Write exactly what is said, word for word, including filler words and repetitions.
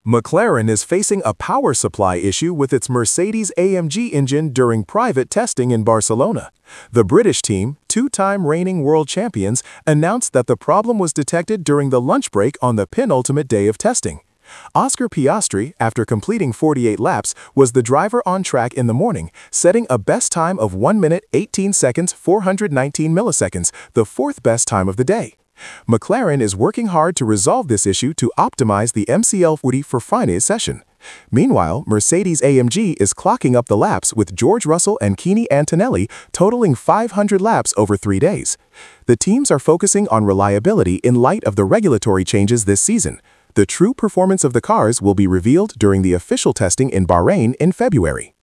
McLaren is facing a power supply issue with its Mercedes A M G engine during private testing in Barcelona. The British team, two-time reigning world champions, announced that the problem was detected during the lunch break on the penultimate day of testing. Oscar Piastri, after completing forty-eight laps, was the driver on track in the morning, setting a best time of one minute eighteen seconds four hundred nineteen milliseconds, the fourth best time of the day. McLaren is working hard to resolve this issue to optimize the M C L forty for Friday's session. Meanwhile, Mercedes A M G is clocking up the laps with George Russell and Kimi Antonelli totaling five hundred laps over three days. The teams are focusing on reliability in light of the regulatory changes this season. The true performance of the cars will be revealed during the official testing in Bahrain in February.